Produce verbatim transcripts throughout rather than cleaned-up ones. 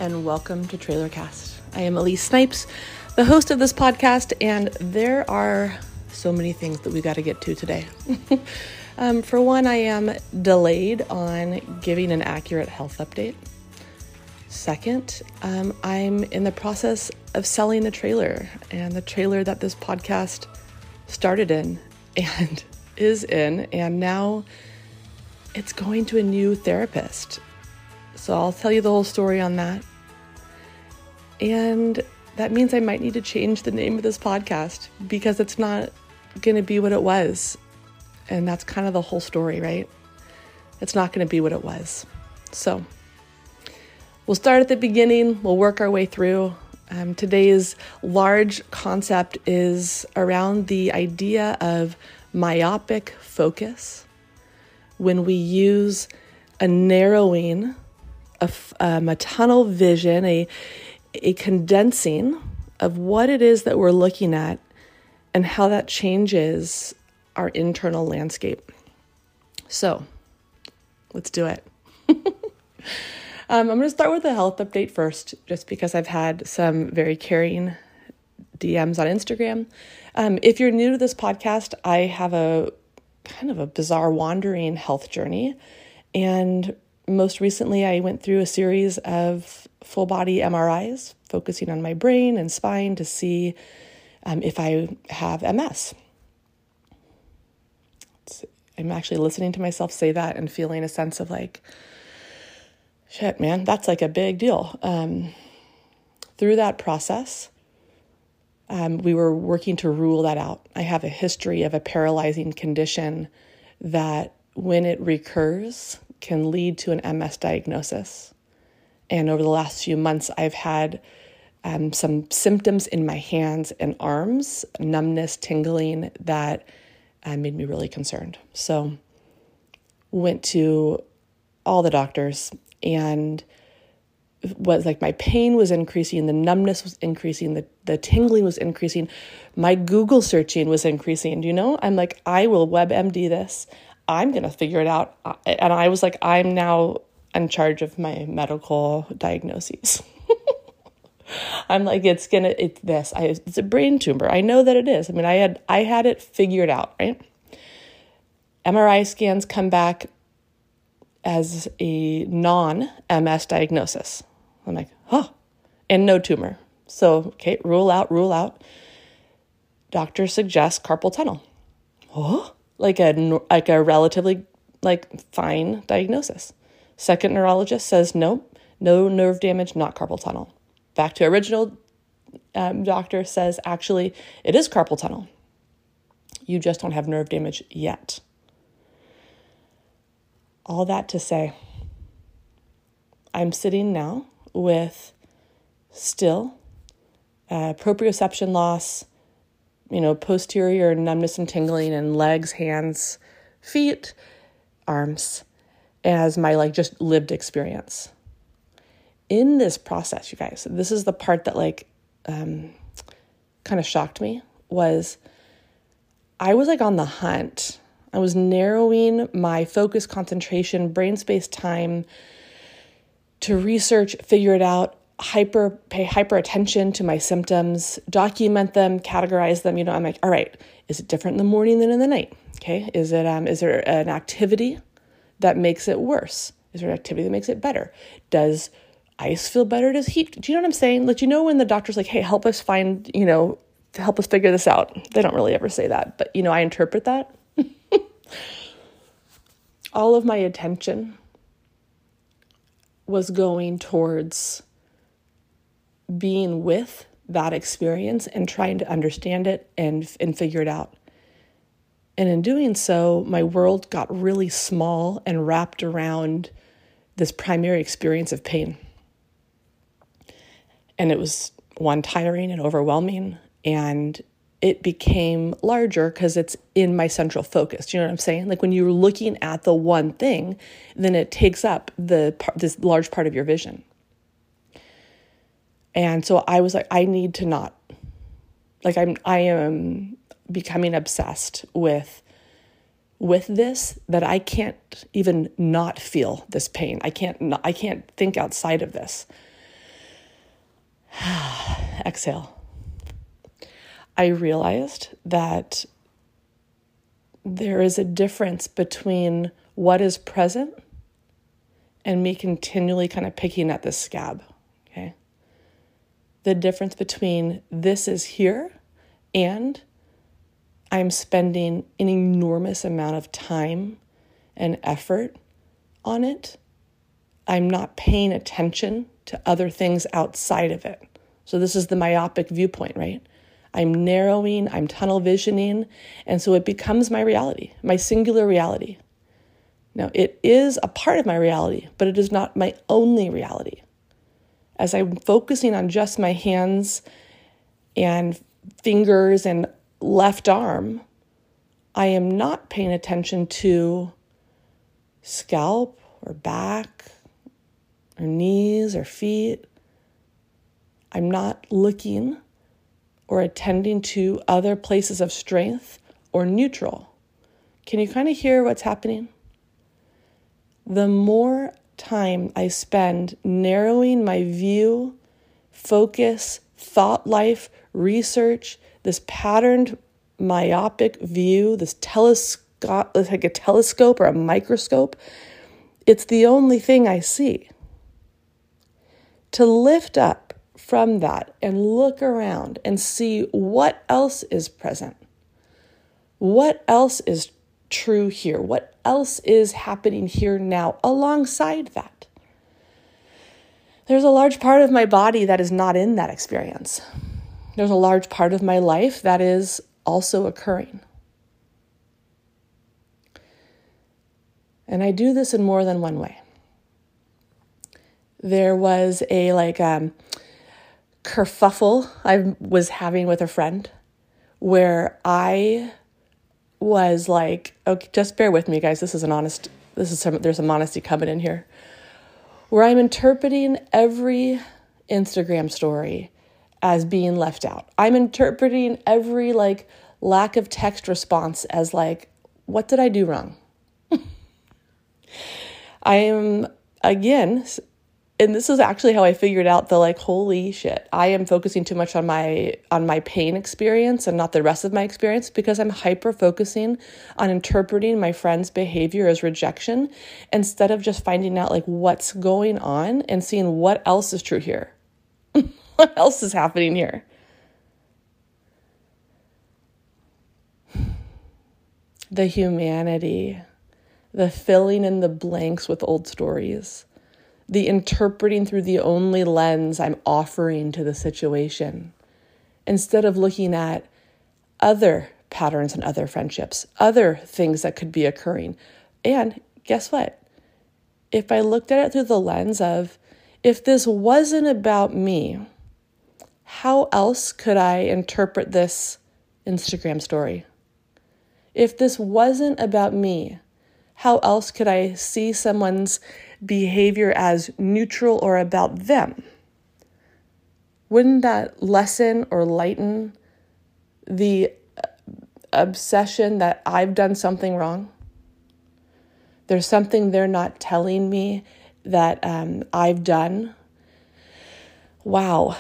and welcome to TrailerCast. I am Elise Snipes, the host of this podcast, and there are so many things that we got to get to today. um, for one, I am delayed on giving an accurate health update. Second, um, I'm in the process of selling the trailer, and the trailer that this podcast started in and is in, and now it's going to a new therapist. So I'll tell you the whole story on that. And that means I might need to change the name of this podcast because it's not going to be what it was. And that's kind of the whole story, right? It's not going to be what it was. So we'll start at the beginning. We'll work our way through. Um, today's large concept is around the idea of myopic focus. When we use a narrowing, a, um, a tunnel vision, a, a condensing of what it is that we're looking at and how that changes our internal landscape. So let's do it. Um, I'm going to start with a health update first, just because I've had some very caring D Ms on Instagram. Um, if you're new to this podcast, I have a kind of a bizarre wandering health journey. And most recently, I went through a series of full body M R Is, focusing on my brain and spine to see um, if I have M S. It's, I'm actually listening to myself say that and feeling a sense of like, shit, man, that's like a big deal. Um, through that process, um, we were working to rule that out. I have a history of a paralyzing condition that, when it recurs, can lead to an M S diagnosis. And over the last few months, I've had um, some symptoms in my hands and arms, numbness, tingling, that uh, made me really concerned. So went to all the doctors, and was like my pain was increasing, the numbness was increasing, the, the tingling was increasing, my Google searching was increasing. Do you know? I'm like, I will WebMD this. I'm going to figure it out. And I was like, I'm now in charge of my medical diagnoses. I'm like, it's going to, it's this, I, it's a brain tumor. I know that it is. I mean, I had, I had it figured out, right? M R I scans come back as a non-M S diagnosis. I'm like, huh, and no tumor. So, okay, rule out, rule out. Doctor suggests carpal tunnel. Oh, like a, like a relatively like fine diagnosis. Second neurologist says, nope, no nerve damage, not carpal tunnel. Back to original um, doctor says, actually, it is carpal tunnel. You just don't have nerve damage yet. All that to say, I'm sitting now with still uh, proprioception loss, you know, posterior numbness and tingling in legs, hands, feet, arms, as my like just lived experience. In this process, you guys, this is the part that like um, kind of shocked me, was I was like on the hunt. I was narrowing my focus, concentration, brain space time to research, figure it out, hyper pay hyper attention to my symptoms, document them, categorize them. You know, I'm like, all right, is it different in the morning than in the night? Okay, is it um is there an activity that makes it worse? Is there an activity that makes it better? Does ice feel better? Does heat? Do you know what I'm saying? Like, you know, when the doctor's like, hey, help us find, you know, to help us figure this out. They don't really ever say that, but you know, I interpret that. All of my attention was going towards being with that experience and trying to understand it and, and figure it out. And in doing so, my world got really small and wrapped around this primary experience of pain. And it was, one, tiring and overwhelming, and it became larger because it's in my central focus. Do you know what I'm saying? Like when you're looking at the one thing, then it takes up the this large part of your vision. And so I was like, I need to not, like I'm, I am becoming obsessed with, with this, that I can't even not feel this pain. I can't, not, I can't think outside of this. exhale, I realized that there is a difference between what is present and me continually kind of picking at this scab, okay? The difference between this is here and I'm spending an enormous amount of time and effort on it. I'm not paying attention to other things outside of it. So this is the myopic viewpoint, right? I'm narrowing, I'm tunnel visioning, and so it becomes my reality, my singular reality. Now, it is a part of my reality, but it is not my only reality. As I'm focusing on just my hands and fingers and left arm, I am not paying attention to scalp or back or knees or feet. I'm not looking or attending to other places of strength or neutral. Can you kind of hear what's happening? The more time I spend narrowing my view, focus, thought life, research, this patterned myopic view, this telescope, like a telescope or a microscope, it's the only thing I see. To lift up from that and look around and see what else is present, what else is true here, what else is happening here now alongside that. There's a large part of my body that is not in that experience. There's a large part of my life that is also occurring. And I do this in more than one way. There was a like um, kerfuffle I was having with a friend where I was like, okay, just bear with me, guys. This is an honest, this is some, there's some honesty coming in here. Where I'm interpreting every Instagram story as being left out. I'm interpreting every like lack of text response as like, what did I do wrong? I am, again, and this is actually how I figured out the like, holy shit, I am focusing too much on my on my pain experience and not the rest of my experience because I'm hyper focusing on interpreting my friend's behavior as rejection instead of just finding out like what's going on and seeing what else is true here. What else is happening here? The humanity, the filling in the blanks with old stories, the interpreting through the only lens I'm offering to the situation, instead of looking at other patterns and other friendships, other things that could be occurring. And guess what? If I looked at it through the lens of, if this wasn't about me, how else could I interpret this Instagram story? If this wasn't about me, how else could I see someone's behavior as neutral or about them? Wouldn't that lessen or lighten the obsession that I've done something wrong? There's something they're not telling me that um, I've done. Wow.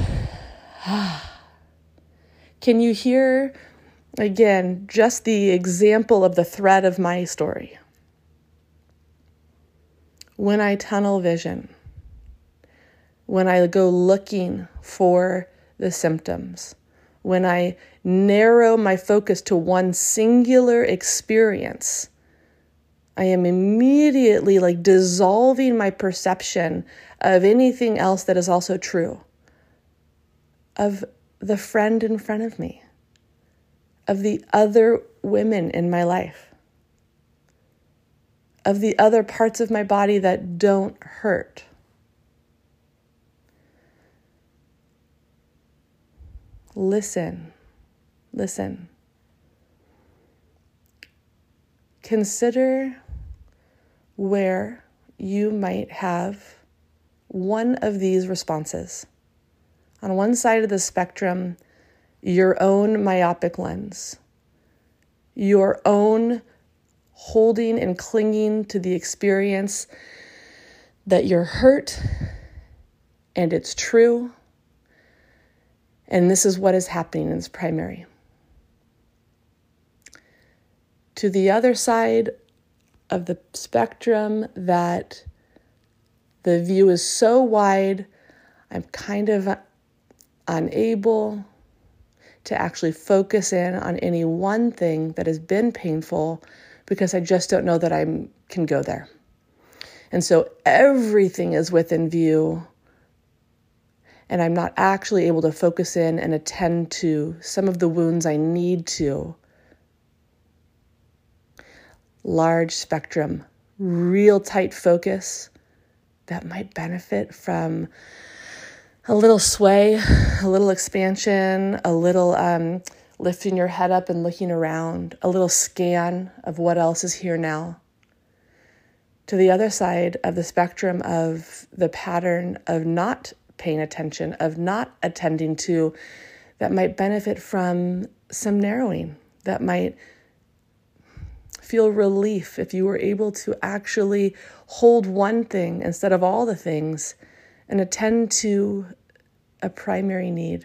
Can you hear, again, just the example of the thread of my story? When I tunnel vision, when I go looking for the symptoms, when I narrow my focus to one singular experience, I am immediately like dissolving my perception of anything else that is also true, of the friend in front of me, of the other women in my life, of the other parts of my body that don't hurt. Listen, listen. Consider where you might have one of these responses. On one side of the spectrum, your own myopic lens, your own holding and clinging to the experience that you're hurt and it's true And this is what is happening in this primary. To the other side of the spectrum, that the view is so wide, I'm kind of unable to actually focus in on any one thing that has been painful because I just don't know that I can go there. And so everything is within view, and I'm not actually able to focus in and attend to some of the wounds I need to. Large spectrum, real tight focus that might benefit from a little sway, a little expansion, a little um, lifting your head up and looking around, a little scan of what else is here now. To the other side of the spectrum of the pattern of not paying attention, of not attending to, that might benefit from some narrowing, that might feel relief if you were able to actually hold one thing instead of all the things and attend to a primary need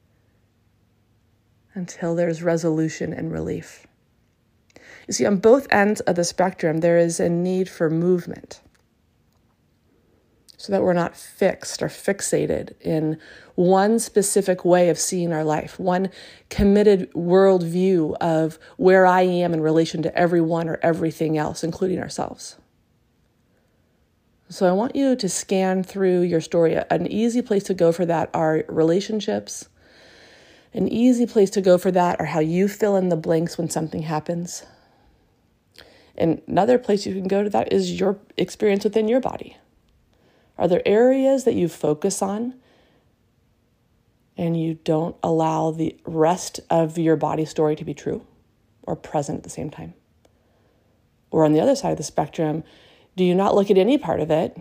until there's resolution and relief. You see, on both ends of the spectrum, there is a need for movement so that we're not fixed or fixated in one specific way of seeing our life, one committed worldview of where I am in relation to everyone or everything else, including ourselves. So I want you to scan through your story. An easy place to go for that are relationships. An easy place to go for that are how you fill in the blanks when something happens. And another place you can go to that is your experience within your body. Are there areas that you focus on and you don't allow the rest of your body story to be true or present at the same time? Or on the other side of the spectrum, do you not look at any part of it?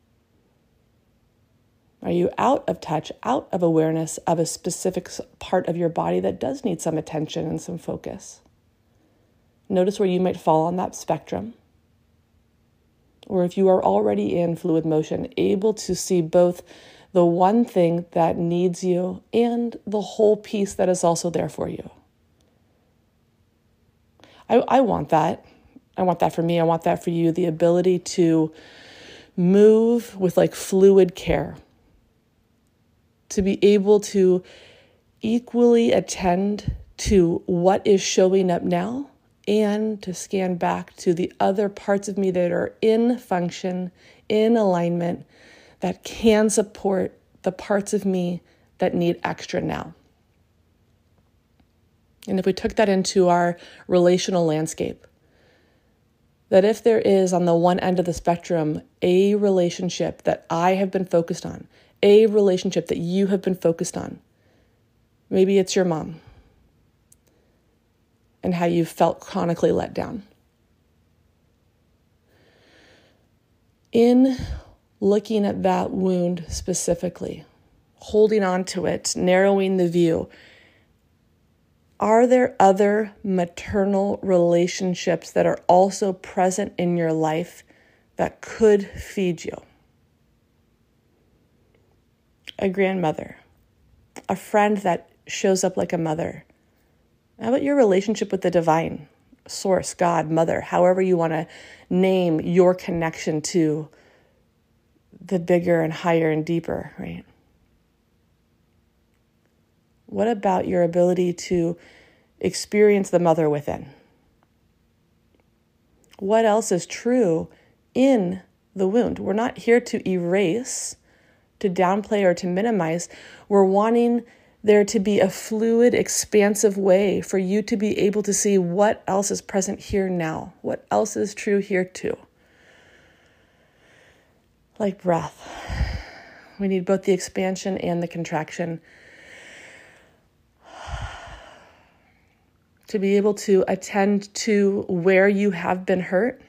Are you out of touch, out of awareness of a specific part of your body that does need some attention and some focus? Notice where you might fall on that spectrum. Or if you are already in fluid motion, able to see both the one thing that needs you and the whole piece that is also there for you. I, I want that. I want that for me. I want that for you. The ability to move with like fluid care. To be able to equally attend to what is showing up now and to scan back to the other parts of me that are in function, in alignment, that can support the parts of me that need extra now. And if we took that into our relational landscape, that if there is on the one end of the spectrum a relationship that I have been focused on, a relationship that you have been focused on, maybe it's your mom, and how you felt chronically let down. In looking at that wound specifically, holding on to it, narrowing the view, are there other maternal relationships that are also present in your life that could feed you? A grandmother, a friend that shows up like a mother. How about your relationship with the divine, source, God, mother, however you want to name your connection to the bigger and higher and deeper, right? What about your ability to experience the mother within? What else is true in the wound? We're not here to erase, to downplay, or to minimize. We're wanting there to be a fluid, expansive way for you to be able to see what else is present here now, what else is true here too. Like breath, we need both the expansion and the contraction to be able to attend to where you have been hurt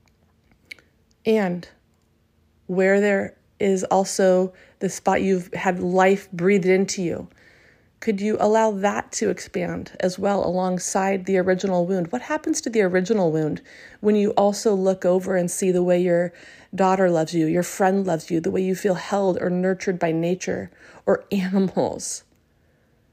and where there is also the spot you've had life breathed into you. Could you allow that to expand as well alongside the original wound? What happens to the original wound when you also look over and see the way your daughter loves you, your friend loves you, the way you feel held or nurtured by nature or animals?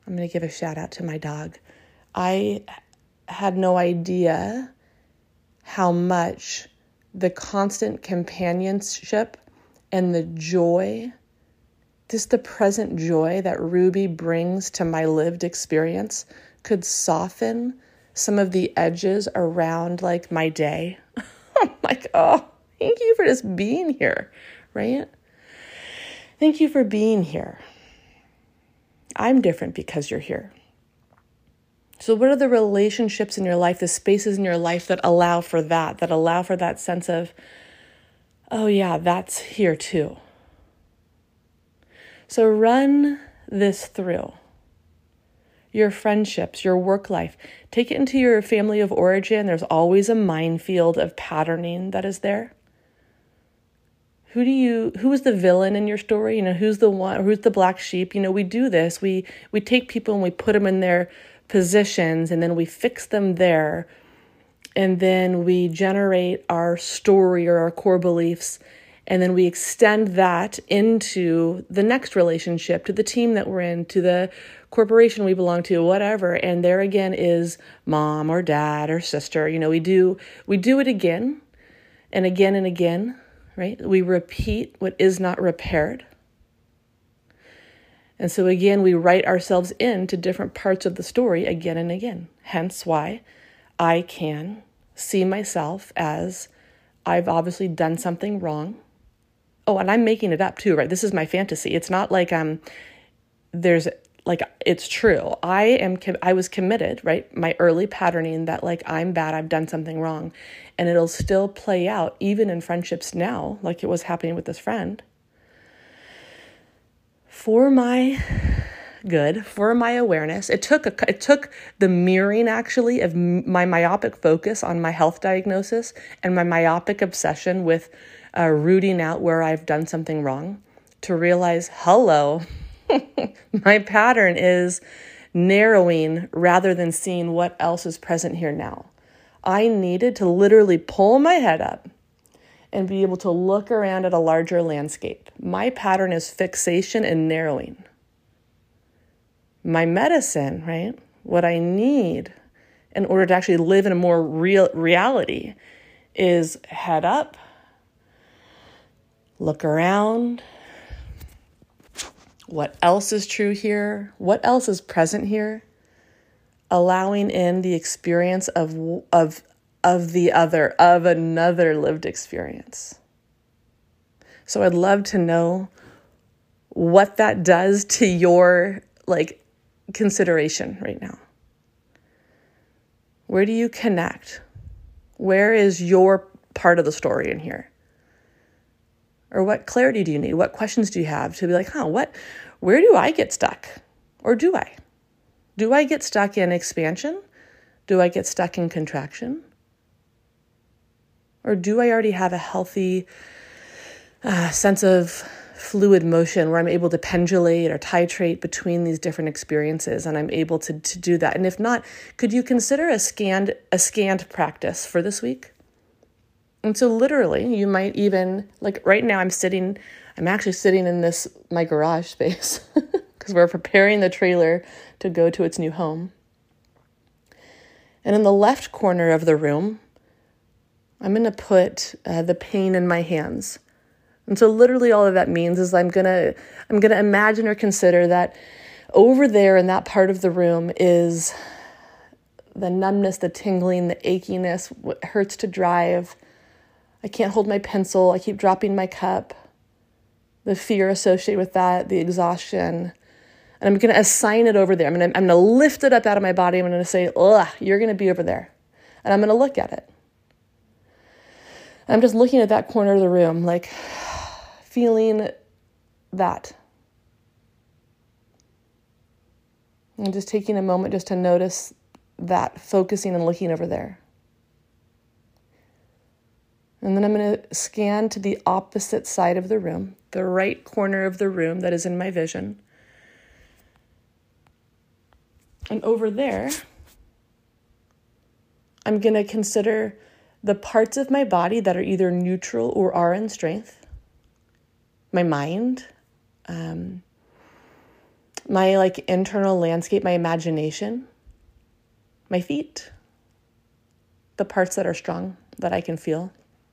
I'm going to give a shout out to my dog. I had no idea how much the constant companionship and the joy, just the present joy that Ruby brings to my lived experience could soften some of the edges around like my day. I'm like, oh, thank you for just being here, right? Thank you for being here. I'm different because you're here. So what are the relationships in your life, the spaces in your life that allow for that, that allow for that sense of, oh yeah, that's here too. So run this through your friendships, your work life. Take it into your family of origin. There's always a minefield of patterning that is there. Who do you, who is the villain in your story? You know, who's the one, who's the black sheep? You know, we do this. We, we take people and we put them in their positions and then we fix them there. And then we generate our story or our core beliefs. And then we extend that into the next relationship, to the team that we're in, to the corporation we belong to, whatever. And there again is mom or dad or sister. You know, we do, we do it again and again and again. Right? We repeat what is not repaired. And so again, we write ourselves into different parts of the story again and again. Hence why I can see myself as I've obviously done something wrong. Oh, and I'm making it up too, right? This is my fantasy. It's not like um, there's like, it's true. I am, I was committed, right? My early patterning that like, I'm bad, I've done something wrong. And it'll still play out even in friendships now, like it was happening with this friend. For my good, for my awareness, it took, a, it took the mirroring actually of my myopic focus on my health diagnosis and my myopic obsession with uh, rooting out where I've done something wrong to realize, hello, my pattern is narrowing rather than seeing what else is present here now. I needed to literally pull my head up and be able to look around at a larger landscape. My pattern is fixation and narrowing. My medicine, right? What I need in order to actually live in a more real reality is head up, look around. What else is true here? What else is present here? Allowing in the experience of of of the other, of another lived experience. So I'd love to know what that does to your like consideration right now. Where do you connect? Where is your part of the story in here? Or what clarity do you need? What questions do you have to be like, huh, what, where do I get stuck? Or do I? Do I get stuck in expansion? Do I get stuck in contraction? Or do I already have a healthy uh, sense of fluid motion where I'm able to pendulate or titrate between these different experiences and I'm able to, to do that? And if not, could you consider a scanned, a scanned practice for this week? And so literally, you might even, like right now I'm sitting, I'm actually sitting in this, my garage space, because we're preparing the trailer to go to its new home. And in the left corner of the room, I'm going to put uh, the pain in my hands. And so literally all of that means is I'm going to, I'm going to imagine or consider that over there in that part of the room is the numbness, the tingling, the achiness, what hurts to drive. I can't hold my pencil. I keep dropping my cup. The fear associated with that, the exhaustion. And I'm going to assign it over there. I'm going to, I'm going to lift it up out of my body. I'm going to say, ugh, you're going to be over there. And I'm going to look at it. And I'm just looking at that corner of the room, like feeling that. And just taking a moment just to notice that, focusing and looking over there. And then I'm going to scan to the opposite side of the room, the right corner of the room that is in my vision. And over there, I'm going to consider the parts of my body that are either neutral or are in strength. My mind, um, my like internal landscape, my imagination, my feet, the parts that are strong that I can feel,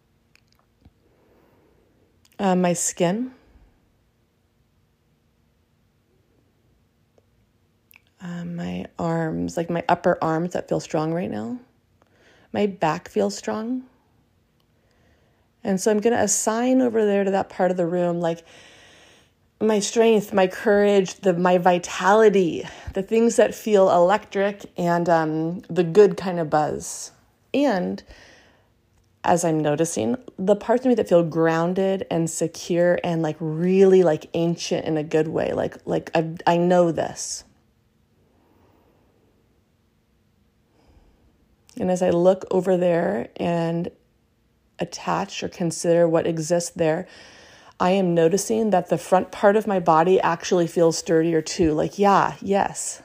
uh, my skin, uh, my arms, like my upper arms that feel strong right now. My back feels strong. And so I'm going to assign over there to that part of the room, like my strength, my courage, the my vitality, the things that feel electric and um, the good kind of buzz. And as I'm noticing, the parts of me that feel grounded and secure and like really like ancient in a good way, like like I I know this. And as I look over there and attach or consider what exists there, I am noticing that the front part of my body actually feels sturdier too. Like, yeah, yes.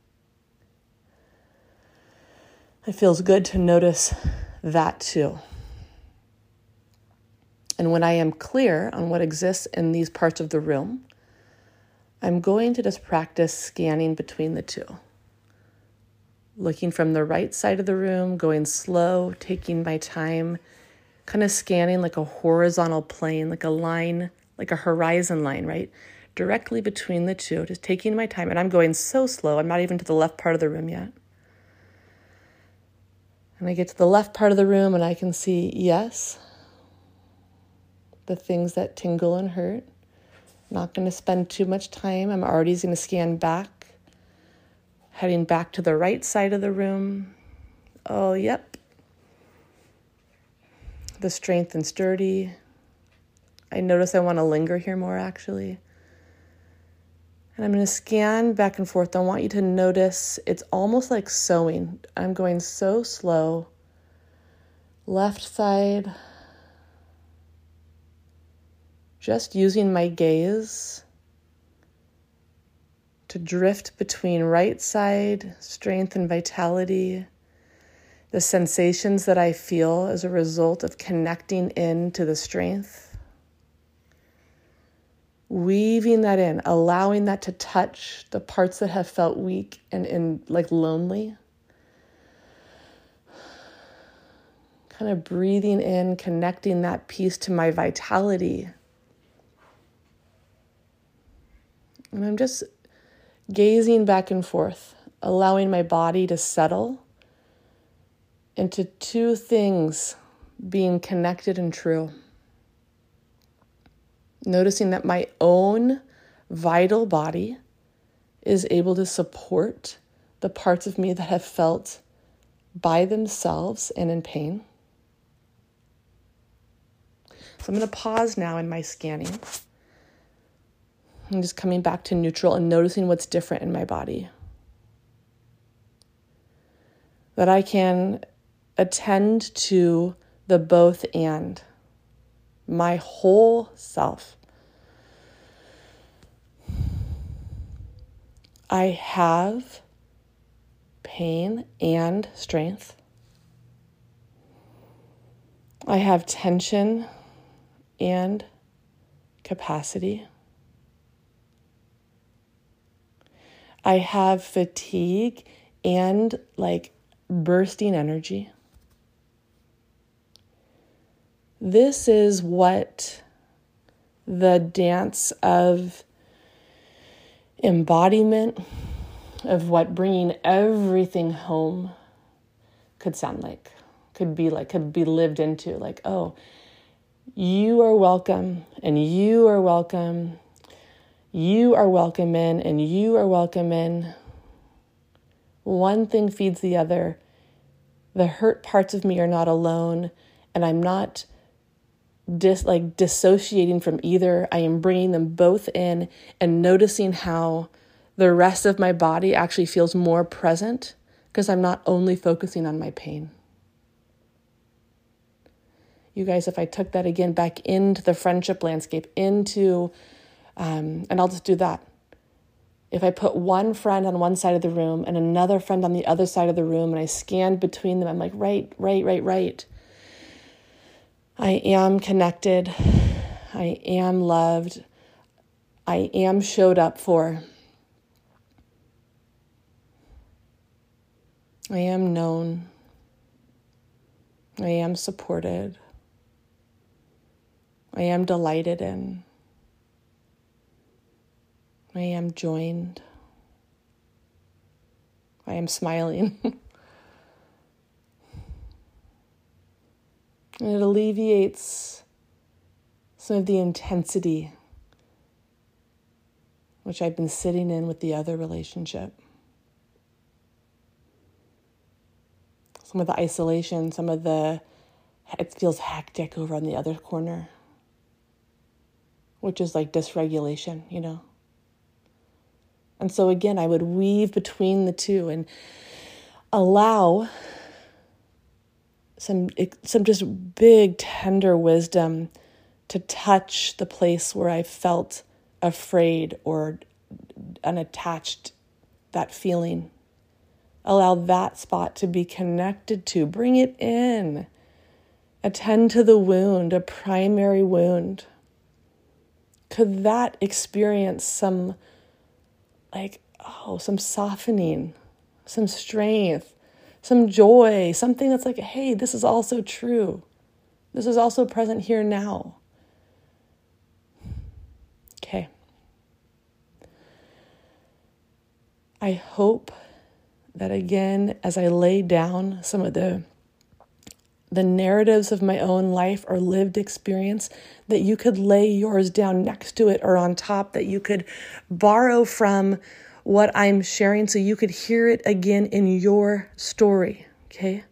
It feels good to notice that too. And when I am clear on what exists in these parts of the room, I'm going to just practice scanning between the two. Looking from the right side of the room, going slow, taking my time, kind of scanning like a horizontal plane, like a line, like a horizon line, right? Directly between the two, just taking my time. And I'm going so slow, I'm not even to the left part of the room yet. And I get to the left part of the room and I can see, yes, the things that tingle and hurt. Not going to spend too much time. I'm already going to scan back, heading back to the right side of the room. Oh, yep. The strength and sturdy. I notice I want to linger here more, actually. And I'm going to scan back and forth. I want you to notice it's almost like sewing. I'm going so slow. Left side. Just using my gaze to drift between right side, strength and vitality, the sensations that I feel as a result of connecting into the strength, weaving that in, allowing that to touch the parts that have felt weak and in like lonely. Kind of breathing in, connecting that piece to my vitality. And I'm just gazing back and forth, allowing my body to settle into two things being connected and true. Noticing that my own vital body is able to support the parts of me that have felt by themselves and in pain. So I'm going to pause now in my scanning. I'm just coming back to neutral and noticing what's different in my body. That I can attend to the both and, my whole self. I have pain and strength. I have tension and capacity. I have fatigue and like bursting energy. This is what the dance of embodiment, of what bringing everything home could sound like, could be like, could be lived into. Like, oh, you are welcome and you are welcome. You are welcome in and you are welcome in. One thing feeds the other. The hurt parts of me are not alone, and I'm not dis like dissociating from either. I am bringing them both in and noticing how the rest of my body actually feels more present because I'm not only focusing on my pain. You guys, if I took that again back into the friendship landscape, into Um, and I'll just do that. If I put one friend on one side of the room and another friend on the other side of the room and I scanned between them, I'm like, right, right, right, right. I am connected. I am loved. I am showed up for. I am known. I am supported. I am delighted in. I am joined. I am smiling. And it alleviates some of the intensity which I've been sitting in with the other relationship. Some of the isolation, some of the, it feels hectic over on the other corner, which is like dysregulation, you know? And so again, I would weave between the two and allow some, some just big, tender wisdom to touch the place where I felt afraid or unattached, that feeling. Allow that spot to be connected to. Bring it in. Attend to the wound, a primary wound. Could that experience some, like, oh, some softening, some strength, some joy, something that's like, hey, this is also true. This is also present here now. Okay. I hope that again, as I lay down some of the the narratives of my own life or lived experience, that you could lay yours down next to it or on top, that you could borrow from what I'm sharing so you could hear it again in your story, okay?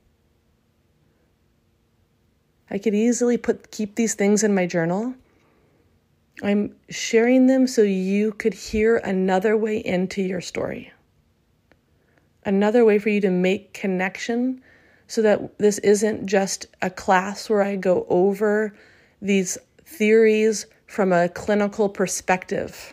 I could easily put keep these things in my journal. I'm sharing them so you could hear another way into your story. Another way for you to make connection so that this isn't just a class where I go over these theories from a clinical perspective.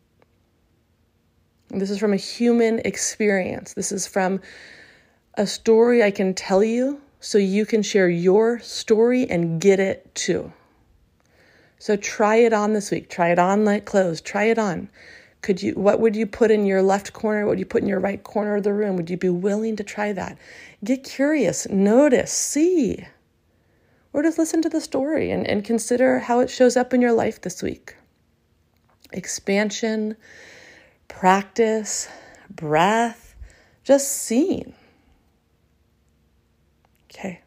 This is from a human experience. This is from a story I can tell you so you can share your story and get it too. So try it on this week. Try it on like clothes. Try it on. Could you? What would you put in your left corner? What would you put in your right corner of the room? Would you be willing to try that? Get curious, notice, see, or just listen to the story and, and consider how it shows up in your life this week. Expansion, practice, breath, just seeing. Okay.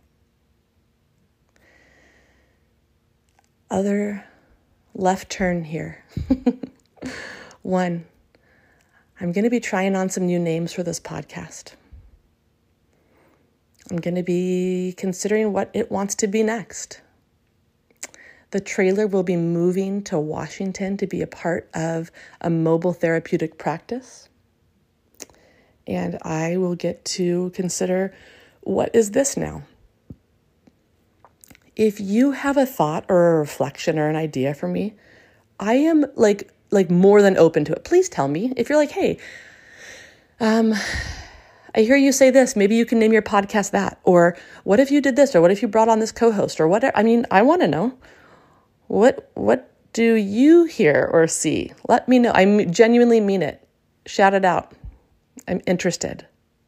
Other left turn here. One, I'm going to be trying on some new names for this podcast. I'm going to be considering what it wants to be next. The trailer will be moving to Washington to be a part of a mobile therapeutic practice. And I will get to consider, what is this now? If you have a thought or a reflection or an idea for me, I am like like more than open to it. Please tell me. If you're like, hey, um, I hear you say this, maybe you can name your podcast that. Or what if you did this? Or what if you brought on this co-host? Or whatever. I mean, I want to know. What what do you hear or see? Let me know. I genuinely mean it. Shout it out. I'm interested.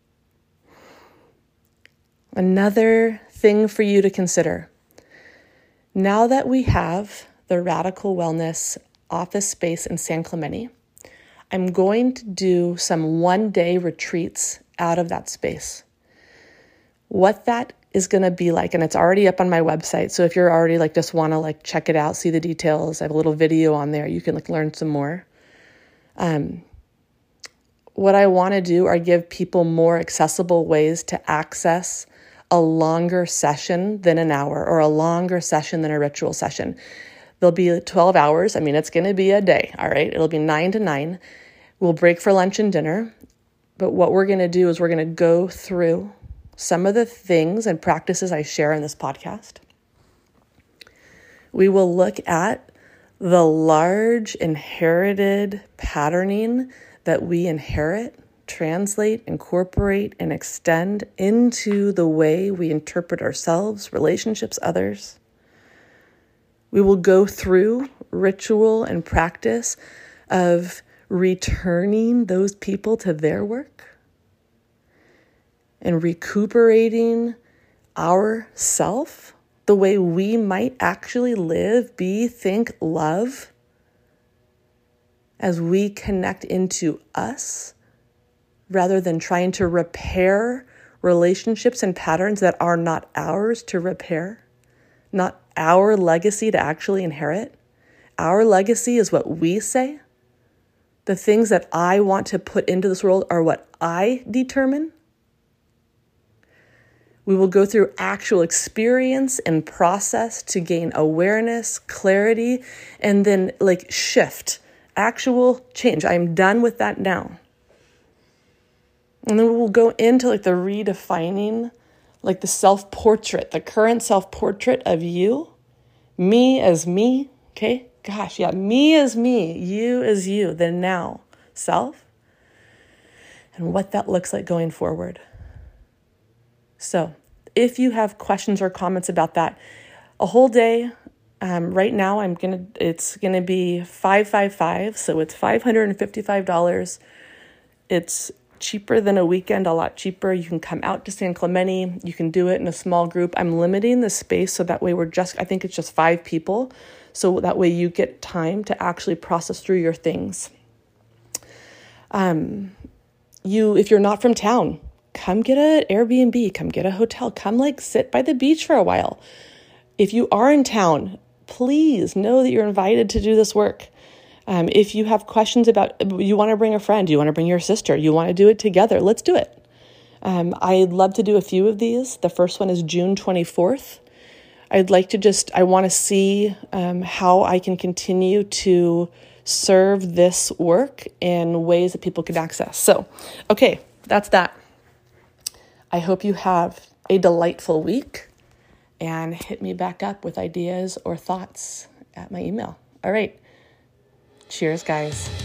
Another thing for you to consider. Now that we have the Radical Wellness office space in San Clemente, I'm going to do some one-day retreats out of that space. What that is going to be like, and it's already up on my website, so if you're already like just want to like check it out, see the details, I have a little video on there, you can like learn some more. Um, what I want to do are give people more accessible ways to access a longer session than an hour, or a longer session than a ritual session. There'll be twelve hours. I mean, it's going to be a day, all right? It'll be nine to nine. We'll break for lunch and dinner. But what we're going to do is we're going to go through some of the things and practices I share in this podcast. We will look at the large inherited patterning that we inherit, translate, incorporate, and extend into the way we interpret ourselves, relationships, others. We will go through ritual and practice of returning those people to their work. and recuperating our self, the way we might actually live, be, think, love, as we connect into us, rather than trying to repair relationships and patterns that are not ours to repair, not our legacy to actually inherit. Our legacy is what we say. The things that I want to put into this world are what I determine. We will go through actual experience and process to gain awareness, clarity, and then like shift, actual change. I'm done with that now. And then we'll go into like the redefining, like the self-portrait, the current self-portrait of you, me as me, okay? Gosh, yeah, me as me, you as you, the now self, and what that looks like going forward. So if you have questions or comments about that, a whole day, um, right now I'm gonna, it's gonna be five five five, so it's five hundred fifty-five dollars. It's cheaper than a weekend, a lot cheaper. You can come out to San Clemente. You can do it in a small group. I'm limiting the space so that way we're just, I think it's just five people. So that way you get time to actually process through your things. Um, you, if you're not from town, come get an Airbnb, come get a hotel, come like sit by the beach for a while. If you are in town, please know that you're invited to do this work. Um, if you have questions about, you want to bring a friend, you want to bring your sister, you want to do it together, let's do it. Um, I'd love to do a few of these. The first one is June twenty-fourth. I'd like to just, I want to see um, how I can continue to serve this work in ways that people can access. So, okay, that's that. I hope you have a delightful week, and hit me back up with ideas or thoughts at my email. All right. Cheers, guys.